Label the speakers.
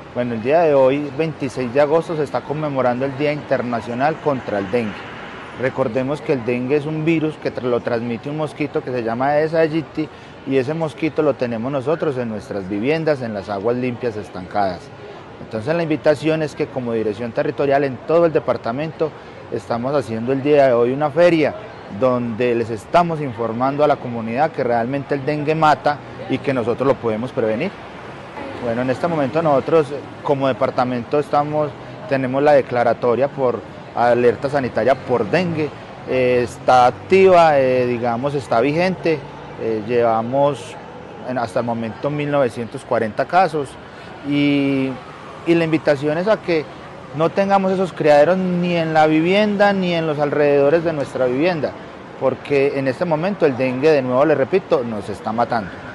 Speaker 1: Bueno, el día de hoy, 26 de agosto, se está conmemorando el Día Internacional contra el Dengue. Recordemos que el dengue es un virus que lo transmite un mosquito que se llama Aedes aegypti y ese mosquito lo tenemos nosotros en nuestras viviendas, en las aguas limpias estancadas. Entonces la invitación es que como dirección territorial en todo el departamento estamos haciendo el día de hoy una feria donde les estamos informando a la comunidad que realmente el dengue mata y que nosotros lo podemos prevenir. Bueno, en este momento nosotros como departamento tenemos la declaratoria por alerta sanitaria por dengue, está activa, digamos, está vigente, llevamos hasta el momento 1940 casos y la invitación es a que no tengamos esos criaderos ni en la vivienda ni en los alrededores de nuestra vivienda, porque en este momento el dengue, de nuevo le repito, nos está matando.